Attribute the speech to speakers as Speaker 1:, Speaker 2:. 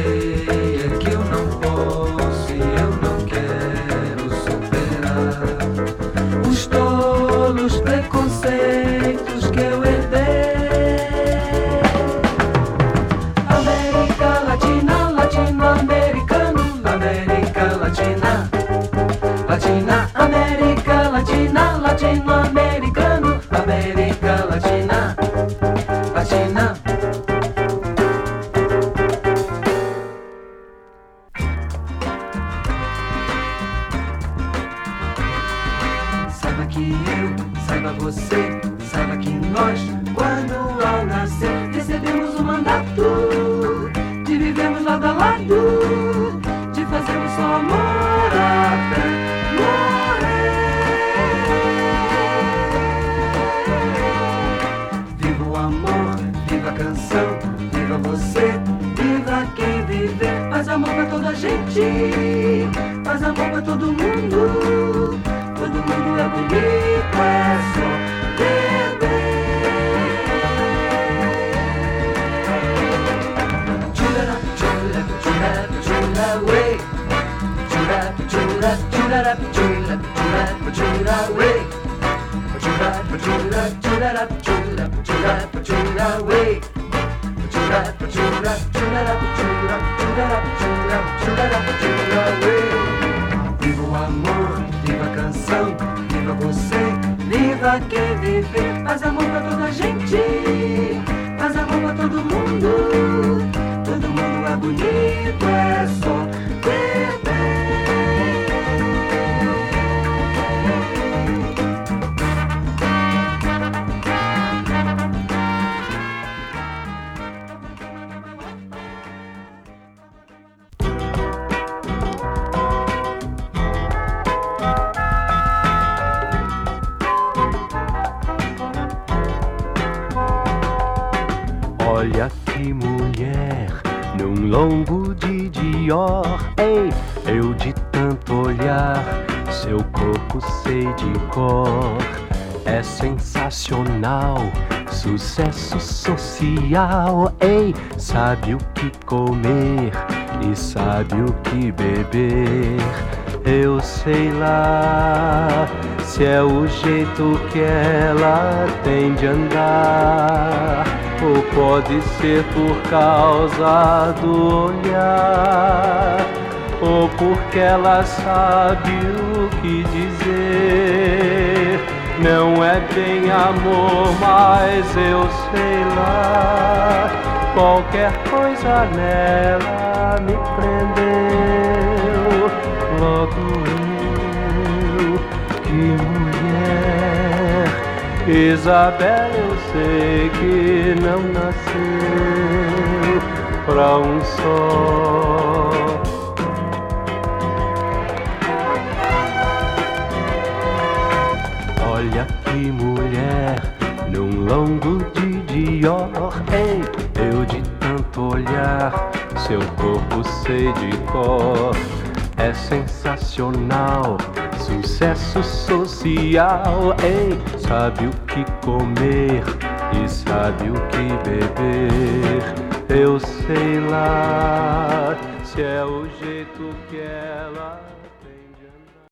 Speaker 1: sei é que eu não posso e eu não quero superar os tolos preconceitos que eu herdei. América Latina, latino-americano, América Latina, Latina, América Latina, latino-americano, América Latina, Latina. Saiba que eu, saiba você, saiba que nós, quando ao nascer, recebemos o mandato de vivermos lado a lado, de fazermos só amor até morrer. Viva o amor, viva a canção, viva você, viva quem viver. Faz amor pra toda a gente, faz amor pra todo mundo. Todo mundo é bonito, é só beber. Churap, churap, churap, churap, way. Churap, churap, churap, churap, churap, churap, way. Churap, churap, churap, churap, churap, churap, way. Churap, churap, churap, churap, churap, churap, churap, churap, way. Viva o amor, viva a canção, viva você, viva quem viver. Faz amor pra toda a gente, faz amor pra todo mundo. Todo mundo é bonito, é só beber.
Speaker 2: Olha que mulher, num longo de Dior. Ei, eu de tanto olhar, seu corpo sei de cor. É sensacional, sucesso social. Ei, sabe o que comer e sabe o que beber. Eu sei lá se é o jeito que ela tem de andar, ou pode ser por causa do olhar, ou porque ela sabe o que dizer. Não é bem amor, mas eu sei lá, qualquer coisa nela me prendeu. Logo eu, que mulher, Isabela, eu sei que não nasceu pra um só. Olha que mulher, num longo de Dior. Ei, eu de tanto olhar, seu corpo sei de cor. É sensacional, sucesso social. Ei, sabe o que comer e sabe o que beber. Eu sei lá se é o jeito que ela